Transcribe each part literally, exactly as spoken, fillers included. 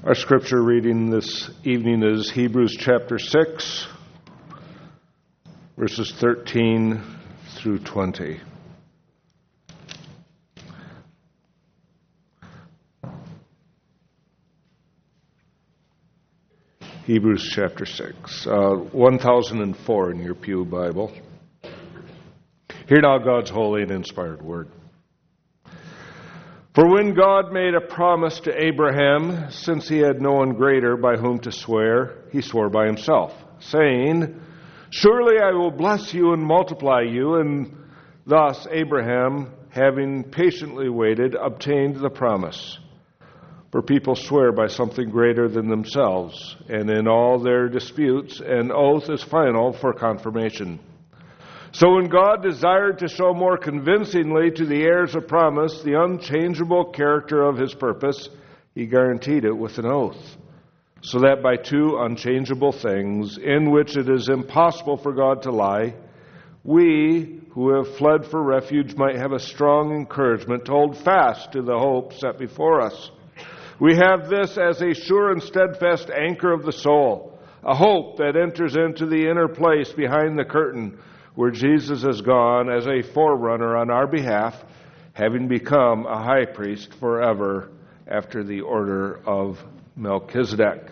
Our scripture reading this evening is Hebrews chapter six, verses thirteen through twenty. Hebrews chapter six, uh, one thousand four in your Pew Bible. Hear now God's holy and inspired word. For when God made a promise to Abraham, since he had no one greater by whom to swear, he swore by himself, saying, Surely I will bless you and multiply you. And thus Abraham, having patiently waited, obtained the promise. For people swear by something greater than themselves, and in all their disputes, an oath is final for confirmation. So when God desired to show more convincingly to the heirs of promise the unchangeable character of his purpose, he guaranteed it with an oath, so that by two unchangeable things, in which it is impossible for God to lie, we who have fled for refuge might have a strong encouragement to hold fast to the hope set before us. We have this as a sure and steadfast anchor of the soul, a hope that enters into the inner place behind the curtain, where Jesus has gone as a forerunner on our behalf, having become a high priest forever after the order of Melchizedek.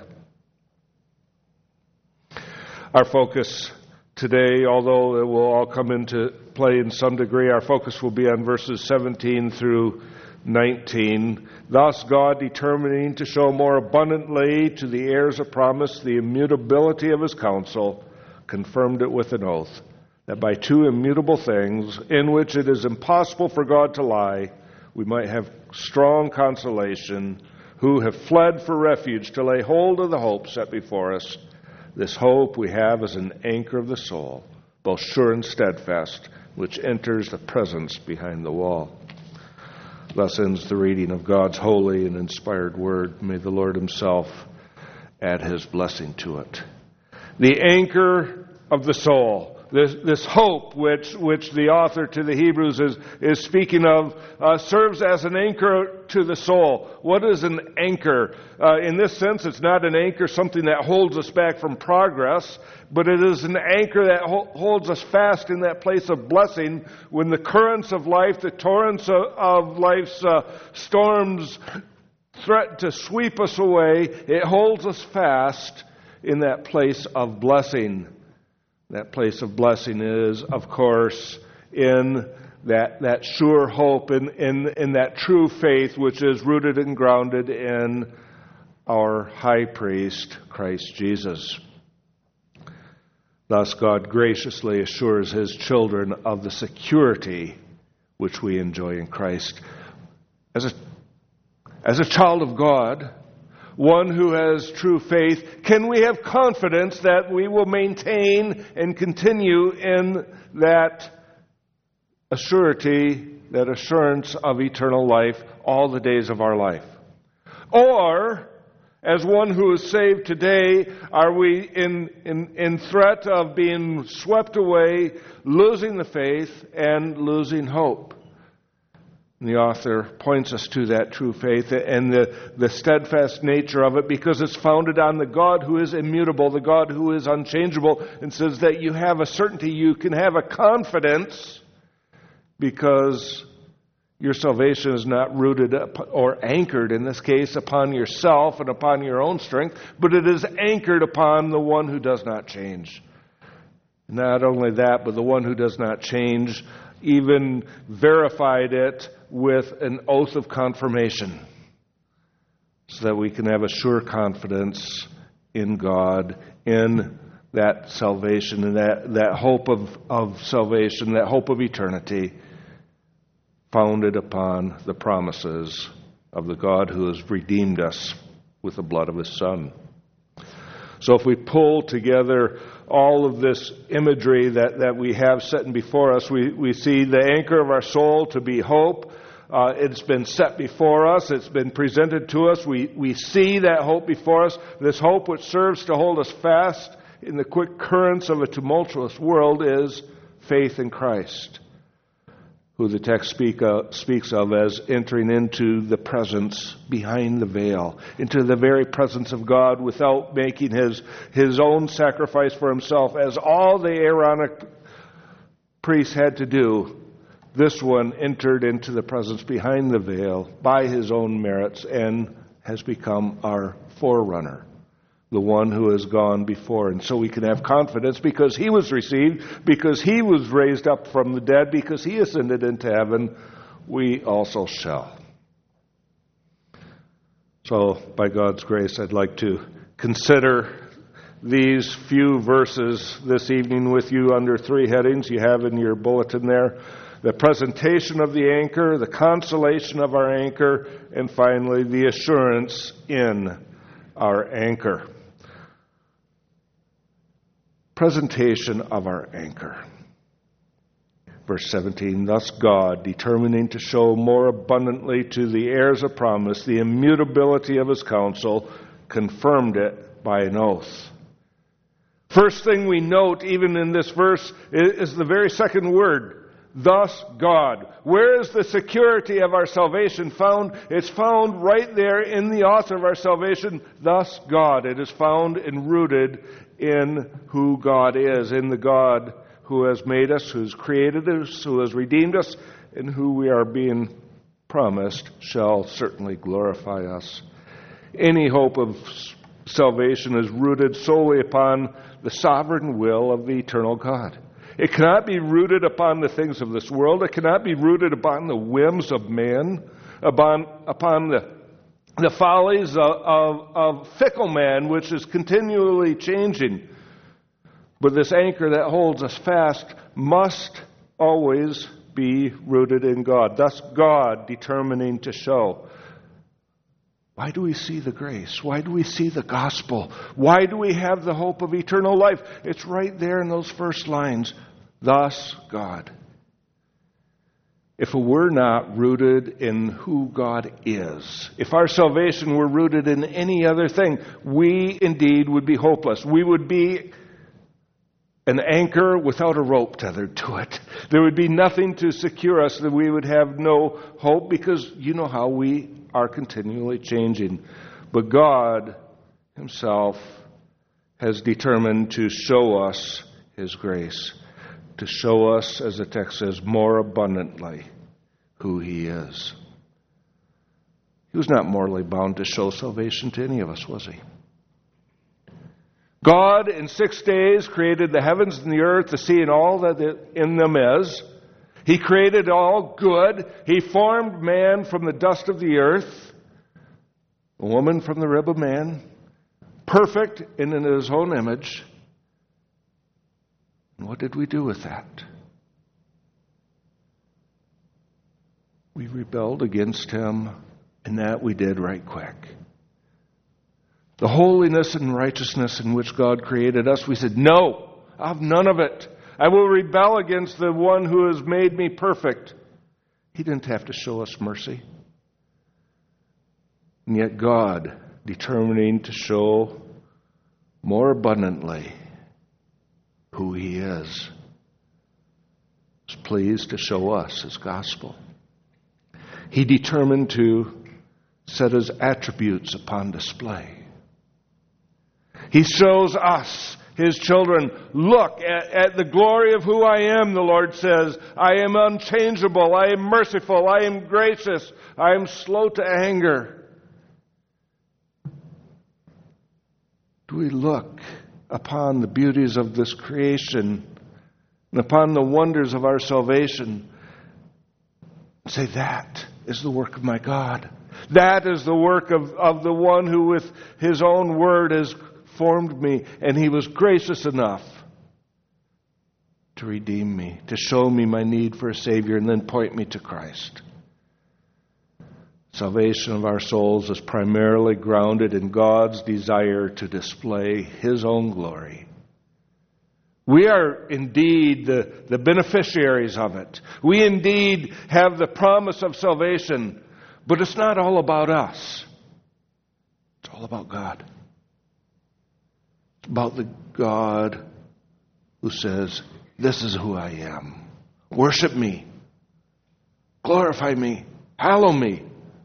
Our focus today, although it will all come into play in some degree, our focus will be on verses seventeen through nineteen. Thus God, determining to show more abundantly to the heirs of promise the immutability of his counsel, confirmed it with an oath, that by two immutable things, in which it is impossible for God to lie, we might have strong consolation, who have fled for refuge to lay hold of the hope set before us. This hope we have as an anchor of the soul, both sure and steadfast, which enters the presence behind the wall. Thus ends the reading of God's holy and inspired word. May the Lord himself add his blessing to it. The anchor of the soul. This, this hope which, which the author to the Hebrews is, is speaking of uh, serves as an anchor to the soul. What is an anchor? Uh, in this sense, it's not an anchor, something that holds us back from progress, but it is an anchor that ho- holds us fast in that place of blessing when the currents of life, the torrents of, of life's uh, storms threaten to sweep us away. It holds us fast in that place of blessing. That place of blessing is, of course, in that, that sure hope, in, in, in that true faith which is rooted and grounded in our high priest, Christ Jesus. Thus, God graciously assures his children of the security which we enjoy in Christ. As a, as a child of God, one who has true faith, can we have confidence that we will maintain and continue in that assurity, that assurance of eternal life all the days of our life? Or, as one who is saved today, are we in, in, in threat of being swept away, losing the faith, and losing hope? And the author points us to that true faith and the, the steadfast nature of it, because it's founded on the God who is immutable, the God who is unchangeable, and says that you have a certainty, you can have a confidence, because your salvation is not rooted or anchored, in this case, upon yourself and upon your own strength, but it is anchored upon the one who does not change. Not only that, but the one who does not change even verified it with an oath of confirmation, so that we can have a sure confidence in God, in that salvation, and that, that hope of, of salvation, that hope of eternity, founded upon the promises of the God who has redeemed us with the blood of his Son. So if we pull together all of this imagery that, that we have set before us, we, we see the anchor of our soul to be hope. Uh, it's been set before us. It's been presented to us. We, we see that hope before us. This hope which serves to hold us fast in the quick currents of a tumultuous world is faith in Christ, who the text speak of, speaks of as entering into the presence behind the veil, into the very presence of God without making his, his own sacrifice for himself, as all the Aaronic priests had to do. This one entered into the presence behind the veil by his own merits and has become our forerunner, the one who has gone before. And so we can have confidence because he was received, because he was raised up from the dead, because he ascended into heaven, we also shall. So, by God's grace, I'd like to consider these few verses this evening with you under three headings you have in your bulletin there. The presentation of the anchor, the consolation of our anchor, and finally, the assurance in our anchor. Presentation of our anchor. Verse seventeen, thus God, determining to show more abundantly to the heirs of promise the immutability of his counsel, confirmed it by an oath. First thing we note, even in this verse, is the very second word. Thus God. Where is the security of our salvation found? It's found right there in the author of our salvation. Thus God. It is found and rooted in who God is, in the God who has made us, who has created us, who has redeemed us, and who we are being promised shall certainly glorify us. Any hope of salvation is rooted solely upon the sovereign will of the eternal God. It cannot be rooted upon the things of this world. It cannot be rooted upon the whims of man, upon, upon the, the follies of, of, of fickle man, which is continually changing. But this anchor that holds us fast must always be rooted in God. Thus God determining to show. Why do we see the grace? Why do we see the gospel? Why do we have the hope of eternal life? It's right there in those first lines. Thus, God. If it were not rooted in who God is, if our salvation were rooted in any other thing, we indeed would be hopeless. We would be an anchor without a rope tethered to it. There would be nothing to secure us, that we would have no hope, because you know how we are continually changing. But God himself has determined to show us his grace, to show us, as the text says, more abundantly who he is. He was not morally bound to show salvation to any of us, was he? God in six days created the heavens and the earth, the sea, and all that in them is. He created all good. He formed man from the dust of the earth, a woman from the rib of man, perfect and in his own image. And what did we do with that? We rebelled against him, and that we did right quick. The holiness and righteousness in which God created us, we said, no, I'll have none of it. I will rebel against the one who has made me perfect. He didn't have to show us mercy. And yet God, determining to show more abundantly who he is, is pleased to show us his gospel. He determined to set his attributes upon display. He shows us, his children, look at, at the glory of who I am, the Lord says. I am unchangeable. I am merciful. I am gracious. I am slow to anger. Do we look upon the beauties of this creation and upon the wonders of our salvation and say, that is the work of my God. That is the work of, of the one who with his own word has formed me, and he was gracious enough to redeem me, to show me my need for a Savior, and then point me to Christ. Salvation of our souls is primarily grounded in God's desire to display his own glory. We are indeed the, the beneficiaries of it. We indeed have the promise of salvation, but it's not all about us. It's all about God. It's about the God who says, this is who I am. Worship me. Glorify me. Hallow me.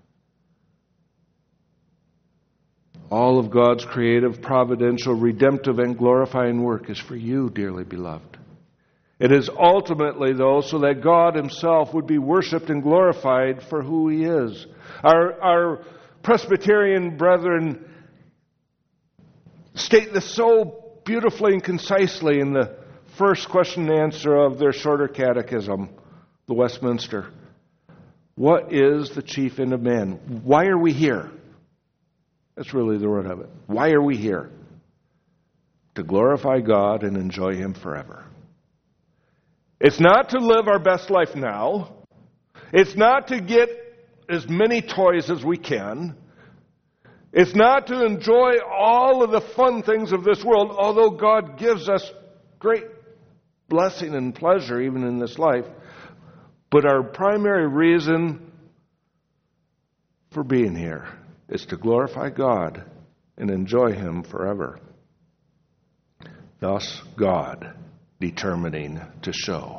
All of God's creative, providential, redemptive, and glorifying work is for you, dearly beloved. It is ultimately, though, so that God himself would be worshipped and glorified for who he is. Our, our Presbyterian brethren state this so beautifully and concisely in the first question and answer of their shorter catechism, the Westminster. What is the chief end of man? Why are we here? That's really the root of it. Why are we here? To glorify God and enjoy him forever. It's not to live our best life now. It's not to get as many toys as we can. It's not to enjoy all of the fun things of this world, although God gives us great blessing and pleasure even in this life. But our primary reason for being here is to glorify God and enjoy him forever. Thus, God determining to show.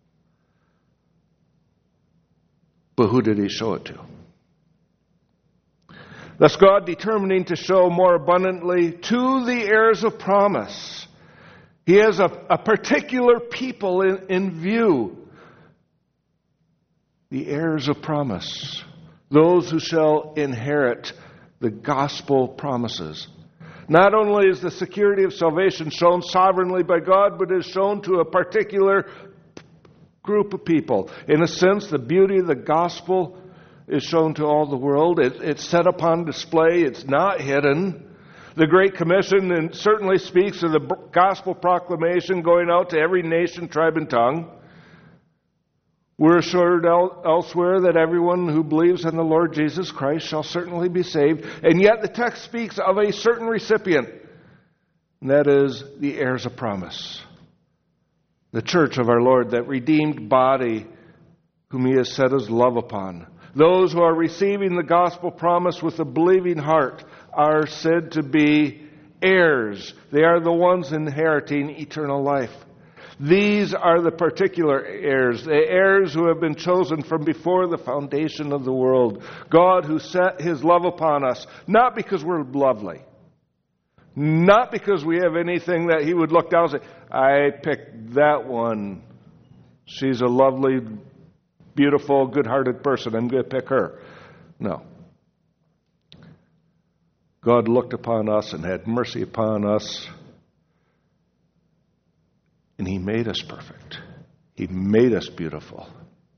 But who did he show it to? Thus, God determining to show more abundantly to the heirs of promise. He has a, a particular people in, in view. The heirs of promise. Those who shall inherit the gospel promises. Not only is the security of salvation shown sovereignly by God, but is shown to a particular group of people. In a sense, the beauty of the gospel is shown to all the world. It, it's set upon display. It's not hidden. The Great Commission and certainly speaks of the gospel proclamation going out to every nation, tribe, and tongue. We're assured el- elsewhere that everyone who believes in the Lord Jesus Christ shall certainly be saved. And yet the text speaks of a certain recipient. And that is the heirs of promise. The church of our Lord, that redeemed body whom he has set his love upon. Those who are receiving the gospel promise with a believing heart are said to be heirs. They are the ones inheriting eternal life. These are the particular heirs, the heirs who have been chosen from before the foundation of the world. God who set his love upon us, not because we're lovely, not because we have anything that he would look down and say, I picked that one. She's a lovely, beautiful, good-hearted person. I'm going to pick her. No. God looked upon us and had mercy upon us. And he made us perfect. He made us beautiful.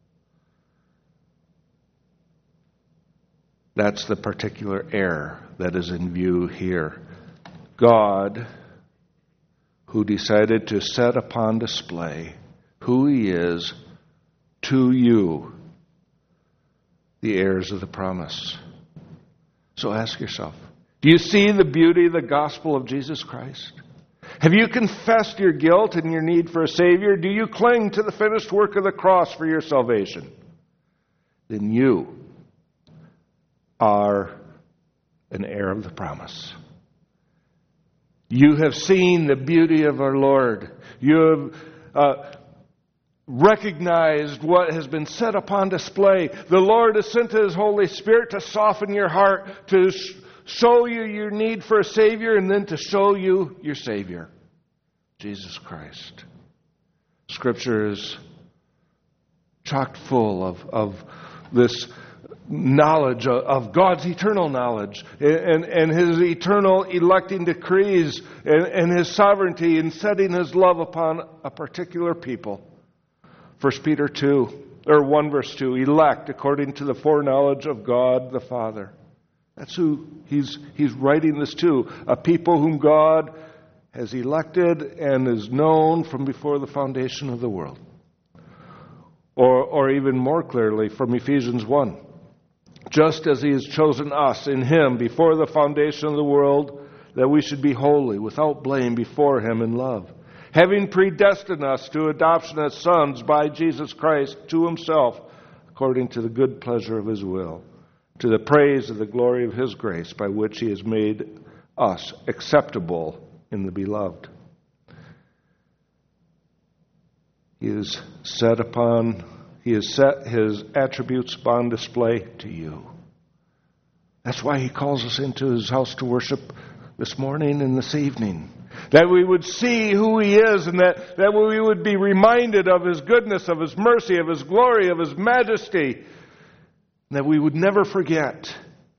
That's the particular heir that is in view here. God, who decided to set upon display who he is to you, the heirs of the promise. So ask yourself, do you see the beauty of the gospel of Jesus Christ? Have you confessed your guilt and your need for a Savior? Do you cling to the finished work of the cross for your salvation? Then you are an heir of the promise. You have seen the beauty of our Lord. You have uh, recognized what has been set upon display. The Lord has sent his Holy Spirit to soften your heart, to sh- show you your need for a Savior, and then to show you your Savior, Jesus Christ. Scripture is chock full of, of this knowledge of God's eternal knowledge and, and his eternal electing decrees and, and his sovereignty in setting his love upon a particular people. First Peter two, or one verse two, elect according to the foreknowledge of God the Father. That's who he's he's writing this to, a people whom God has elected and is known from before the foundation of the world. Or, or even more clearly from Ephesians one. Just as he has chosen us in him before the foundation of the world, that we should be holy, without blame before him in love. Having predestined us to adoption as sons by Jesus Christ to himself, according to the good pleasure of his will, to the praise of the glory of his grace, by which he has made us acceptable in the beloved. He is set upon, He has set His attributes upon display to you. That's why He calls us into His house to worship this morning and this evening. That we would see who He is, and that, that we would be reminded of His goodness, of His mercy, of His glory, of His majesty. And that we would never forget.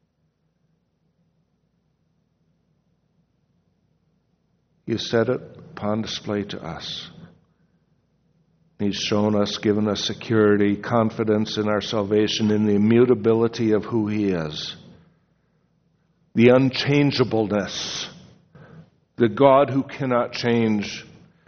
He has set it upon display to us. He's shown us, given us security, confidence in our salvation, in the immutability of who He is. The unchangeableness. The God who cannot change.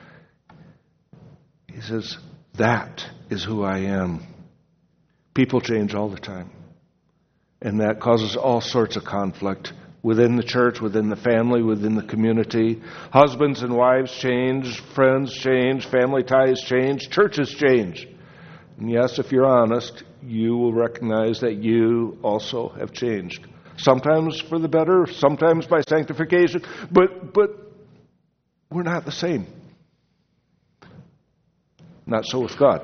He says, that is who I am. People change all the time. And that causes all sorts of conflict within the church, within the family, within the community. Husbands and wives change, friends change, family ties change, churches change. And yes, if you're honest, you will recognize that you also have changed. Sometimes for the better, sometimes by sanctification, but but we're not the same. Not so with God.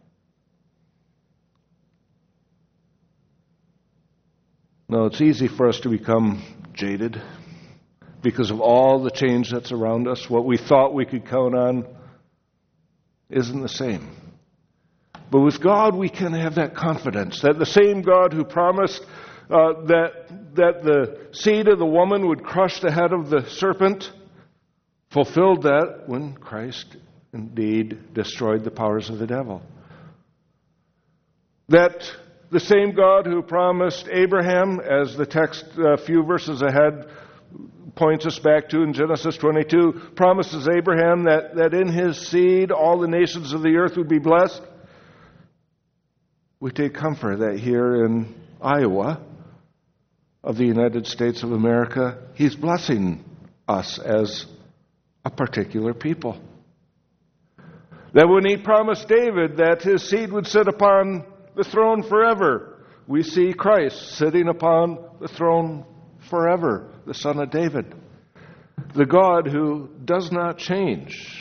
No, it's easy for us to become jaded because of all the change that's around us. What we thought we could count on isn't the same. But with God, we can have that confidence that the same God who promised uh, that that the seed of the woman would crush the head of the serpent fulfilled that when Christ indeed destroyed the powers of the devil. That the same God who promised Abraham, as the text a few verses ahead points us back to in Genesis twenty-two, promises Abraham that, that in his seed all the nations of the earth would be blessed. We take comfort that here in Iowa of the United States of America, He's blessing us as a particular people. That when He promised David that his seed would sit upon the throne forever, we see Christ sitting upon the throne forever, the Son of David. The God who does not change.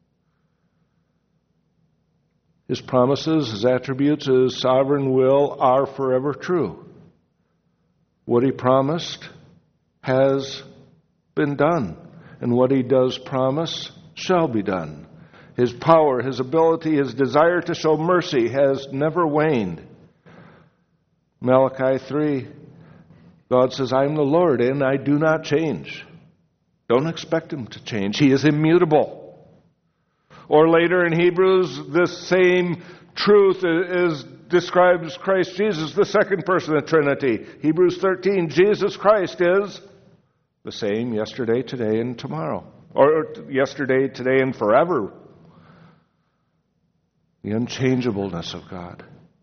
His promises, His attributes, His sovereign will are forever true. What He promised has been done, and what He does promise shall be done. His power, His ability, His desire to show mercy has never waned. Malachi three, God says, I am the Lord, and I do not change. Don't expect Him to change. He is immutable. Or later in Hebrews, this same truth is described as Christ Jesus, the second person of the Trinity. Hebrews thirteen, Jesus Christ is the same yesterday, today, and tomorrow. Or yesterday, today, and forever. The unchangeableness of God.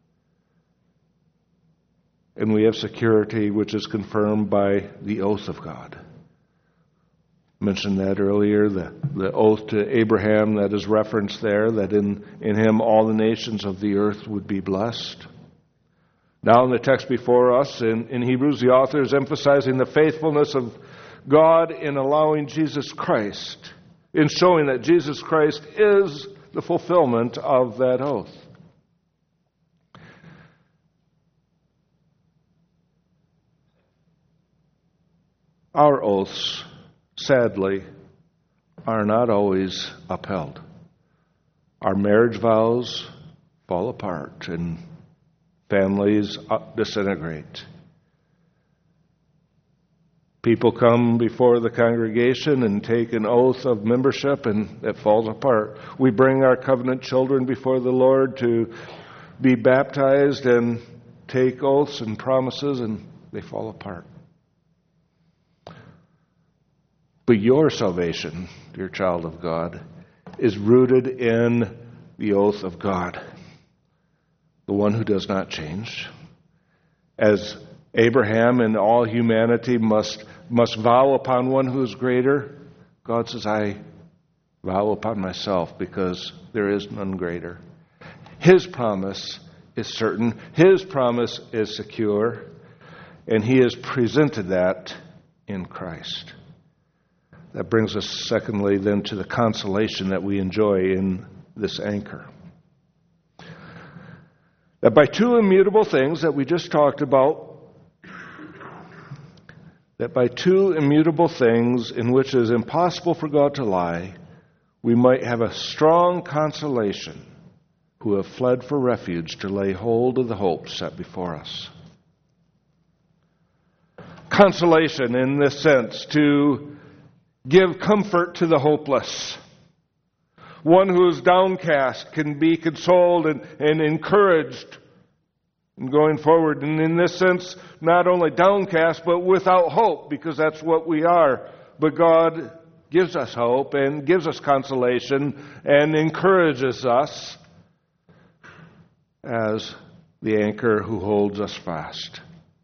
And we have security which is confirmed by the oath of God. I mentioned that earlier, the, the oath to Abraham that is referenced there, that in, in him all the nations of the earth would be blessed. Now in the text before us, in, in Hebrews, the author is emphasizing the faithfulness of God in allowing Jesus Christ, in showing that Jesus Christ is the fulfillment of that oath. Our oaths, sadly, are not always upheld. Our marriage vows fall apart and families disintegrate. People come before the congregation and take an oath of membership, and it falls apart. We bring our covenant children before the Lord to be baptized and take oaths and promises, and they fall apart. But your salvation, dear child of God, is rooted in the oath of God, the one who does not change. As Abraham and all humanity must must vow upon one who is greater, God says, I vow upon myself because there is none greater. His promise is certain. His promise is secure. And He has presented that in Christ. That brings us, secondly, then to the consolation that we enjoy in this anchor. That by two immutable things that we just talked about, that by two immutable things in which it is impossible for God to lie, we might have a strong consolation who have fled for refuge to lay hold of the hope set before us. Consolation in this sense, to give comfort to the hopeless. One who is downcast can be consoled and, and encouraged in going forward. And in this sense, not only downcast, but without hope, because that's what we are. But God gives us hope and gives us consolation and encourages us as the anchor who holds us fast.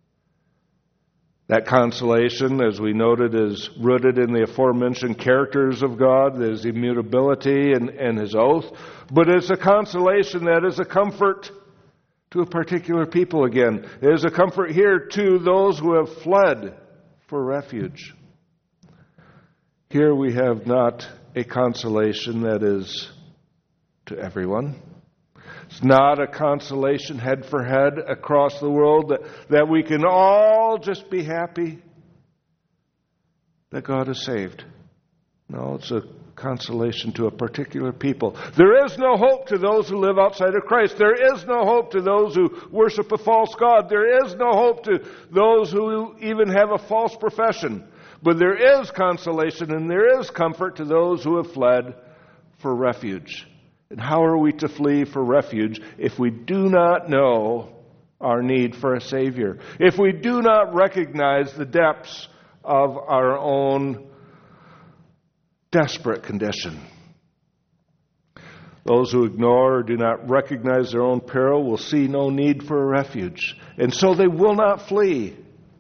That consolation, as we noted, is rooted in the aforementioned characters of God, His immutability and, and His oath. But it's a consolation that is a comfort to a particular people again. It is a comfort here to those who have fled for refuge. Here we have not a consolation that is to everyone. It's not a consolation head for head across the world that, that we can all just be happy that God has saved. No, it's a consolation to a particular people. There is no hope to those who live outside of Christ. There is no hope to those who worship a false god. There is no hope to those who even have a false profession. But there is consolation and there is comfort to those who have fled for refuge. And how are we to flee for refuge if we do not know our need for a Savior? If we do not recognize the depths of our own desperate condition? Those who ignore or do not recognize their own peril will see no need for a refuge, and so they will not flee.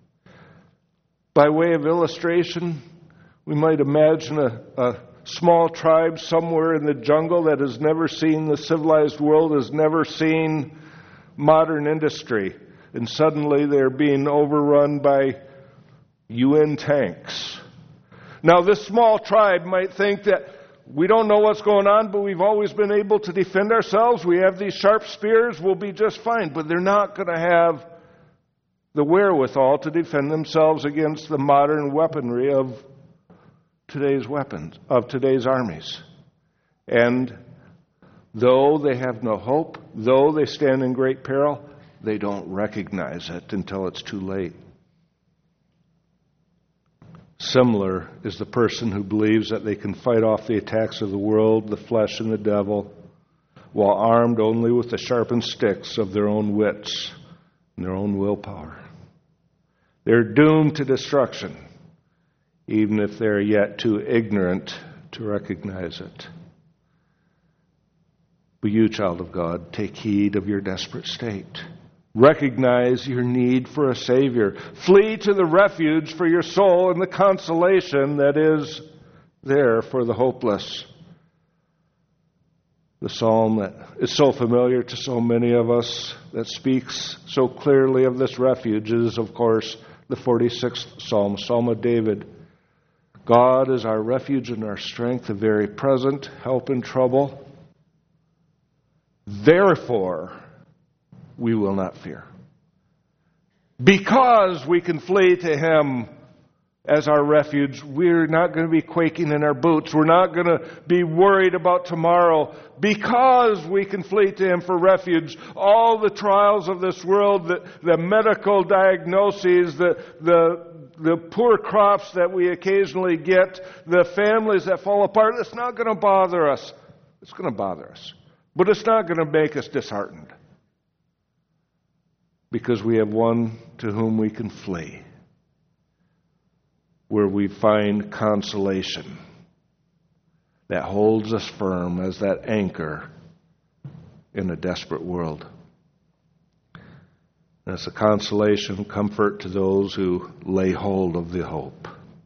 By way of illustration, we might imagine a, a small tribe somewhere in the jungle that has never seen the civilized world, has never seen modern industry, and suddenly they're being overrun by U N tanks. Now, this small tribe might think that we don't know what's going on, but we've always been able to defend ourselves. We have these sharp spears, we'll be just fine. But they're not going to have the wherewithal to defend themselves against the modern weaponry of today's weapons, of today's armies. And though they have no hope, though they stand in great peril, they don't recognize it until it's too late. Similar is the person who believes that they can fight off the attacks of the world, the flesh, and the devil, while armed only with the sharpened sticks of their own wits and their own willpower. They're doomed to destruction, even if they're yet too ignorant to recognize it. But you, child of God, take heed of your desperate state. Recognize your need for a Savior. Flee to the refuge for your soul and the consolation that is there for the hopeless. The psalm that is so familiar to so many of us, that speaks so clearly of this refuge, is, of course, the forty-sixth Psalm, Psalm of David. God is our refuge and our strength, a very present help in trouble. Therefore, we will not fear. Because we can flee to Him as our refuge, we're not going to be quaking in our boots. We're not going to be worried about tomorrow. Because we can flee to Him for refuge, all the trials of this world, the, the medical diagnoses, the, the, the poor crops that we occasionally get, the families that fall apart, it's not going to bother us. It's going to bother us. But it's not going to make us disheartened. Because we have one to whom we can flee, where we find consolation that holds us firm as that anchor in a desperate world. And it's a consolation, comfort to those who lay hold of the hope.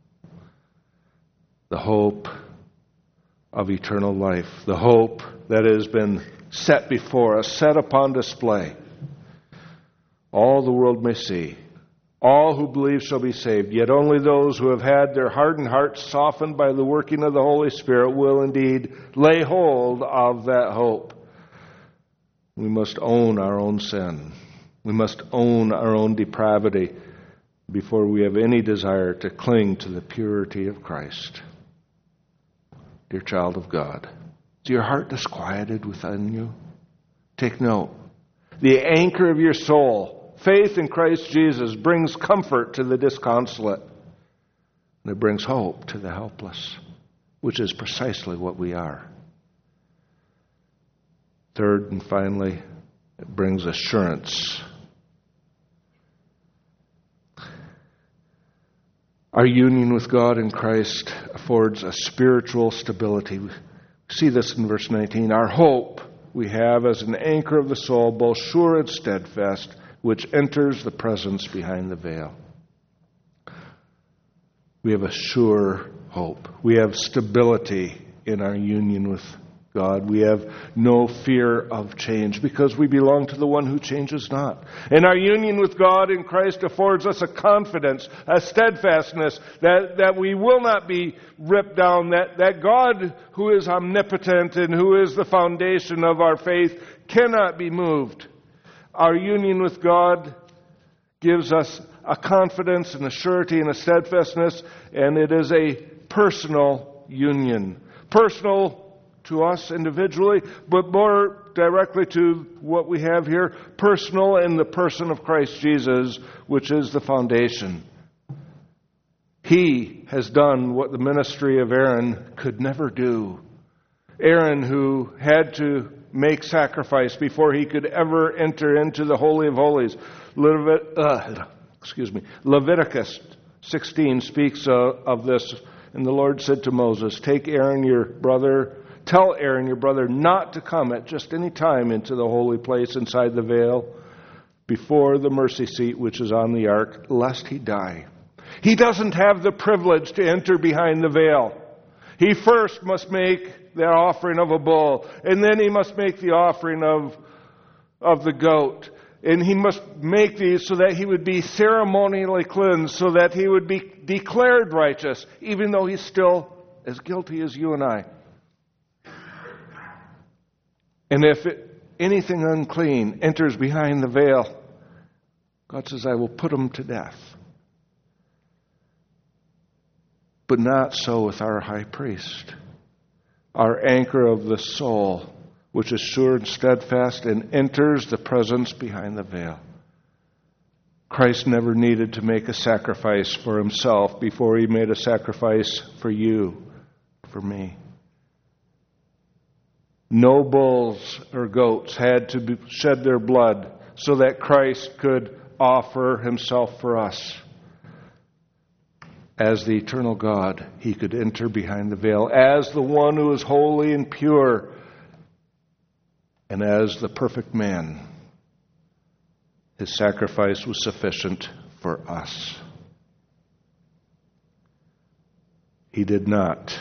The hope of eternal life. The hope that has been set before us, set upon display. All the world may see. All who believe shall be saved. Yet only those who have had their hardened hearts softened by the working of the Holy Spirit will indeed lay hold of that hope. We must own our own sin. We must own our own depravity before we have any desire to cling to the purity of Christ. Dear child of God, is your heart disquieted within you? Take note. The anchor of your soul, faith in Christ Jesus, brings comfort to the disconsolate. And it brings hope to the helpless, which is precisely what we are. Third and finally, it brings assurance. Our union with God in Christ affords a spiritual stability. We see this in verse nineteen. Our hope we have as an anchor of the soul, both sure and steadfast, which enters the presence behind the veil. We have a sure hope. We have stability in our union with God. We have no fear of change because we belong to the one who changes not. And our union with God in Christ affords us a confidence, a steadfastness that, that we will not be ripped down, that, that God, who is omnipotent and who is the foundation of our faith, cannot be moved. Our union with God gives us a confidence and a surety and a steadfastness, and it is a personal union. Personal to us individually, but more directly to what we have here, personal in the person of Christ Jesus, which is the foundation. He has done what the ministry of Aaron could never do. Aaron, who had to make sacrifice before he could ever enter into the Holy of Holies. Levit- uh, excuse me. Leviticus sixteen speaks uh, of this, and the Lord said to Moses, "Take Aaron your brother, Tell Aaron, your brother, not to come at just any time into the holy place inside the veil before the mercy seat which is on the ark, lest he die." He doesn't have the privilege to enter behind the veil. He first must make the offering of a bull, and then he must make the offering of, of the goat. And he must make these so that he would be ceremonially cleansed, so that he would be declared righteous, even though he's still as guilty as you and I. And if it, anything unclean enters behind the veil, God says, I will put them to death. But not so with our high priest, our anchor of the soul, which is sure and steadfast and enters the presence behind the veil. Christ never needed to make a sacrifice for himself before he made a sacrifice for you, for me. No bulls or goats had to be, shed their blood so that Christ could offer himself for us. As the eternal God, he could enter behind the veil as the one who is holy and pure, and as the perfect man. His sacrifice was sufficient for us. He did not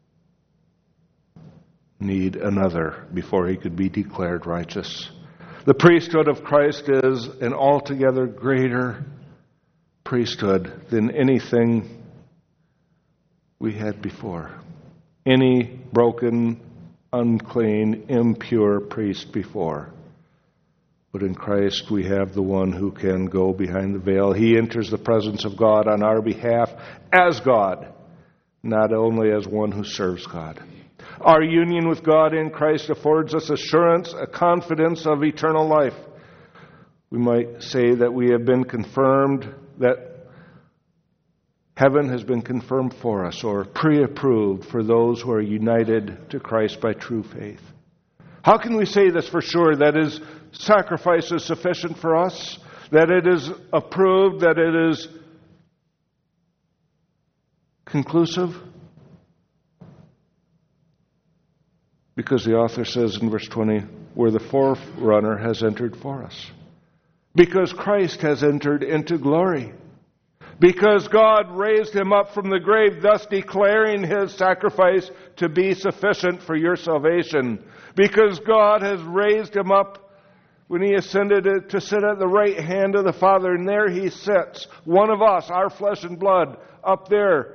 need another before he could be declared righteous. The priesthood of Christ is an altogether greater priesthood than anything we had before. Any broken, unclean, impure priest before. But in Christ we have the one who can go behind the veil. He enters the presence of God on our behalf as God, not only as one who serves God. Our union with God in Christ affords us assurance, a confidence of eternal life. We might say that we have been confirmed, that heaven has been confirmed for us, or pre-approved for those who are united to Christ by true faith. How can we say this for sure, that his sacrifice is sufficient for us, that it is approved, that it is conclusive? Because the author says in verse twenty, where the forerunner has entered for us. Because Christ has entered into glory. Because God raised him up from the grave, thus declaring his sacrifice to be sufficient for your salvation. Because God has raised him up when he ascended to sit at the right hand of the Father, and there he sits, one of us, our flesh and blood, up there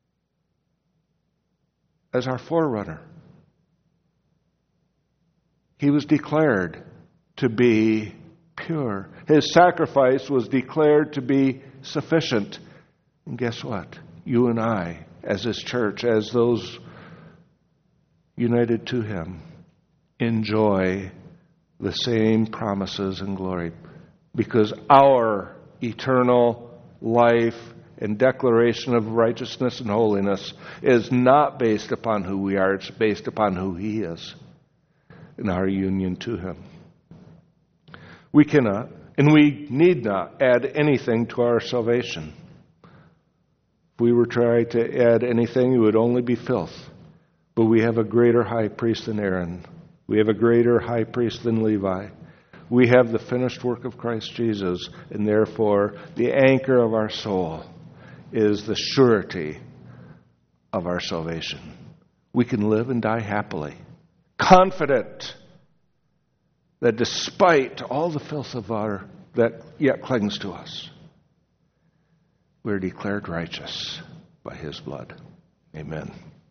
as our forerunner. He was declared to be pure. His sacrifice was declared to be sufficient. And guess what? You and I, as His church, as those united to Him, enjoy the same promises and glory, because our eternal life and declaration of righteousness and holiness is not based upon who we are. It's based upon who He is and our union to Him. We cannot and we need not add anything to our salvation. If we were trying to add anything, it would only be filth. But we have a greater high priest than Aaron. We have a greater high priest than Levi. We have the finished work of Christ Jesus, and therefore the anchor of our soul is the surety of our salvation. We can live and die happily, confident that despite all the filth of our that yet clings to us, we're declared righteous by His blood. Amen.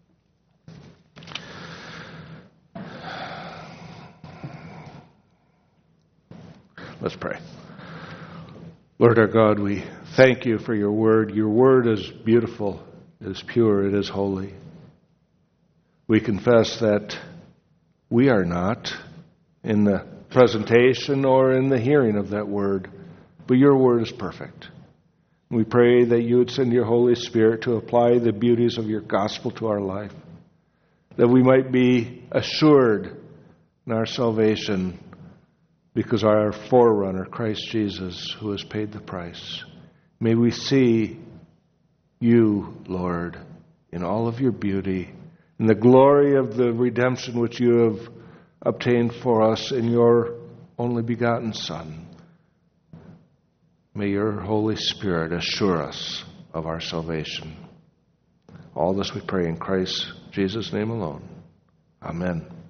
Let's pray. Lord our God, we thank You for Your word. Your word is beautiful, it is pure, it is holy. We confess that we are not in the presentation or in the hearing of that word, but Your word is perfect. We pray that You would send Your Holy Spirit to apply the beauties of Your gospel to our life, that we might be assured in our salvation because our forerunner, Christ Jesus, who has paid the price. May we see You, Lord, in all of Your beauty, in the glory of the redemption which You have obtained for us in Your only begotten Son. May Your Holy Spirit assure us of our salvation. All this we pray in Christ Jesus' name alone. Amen.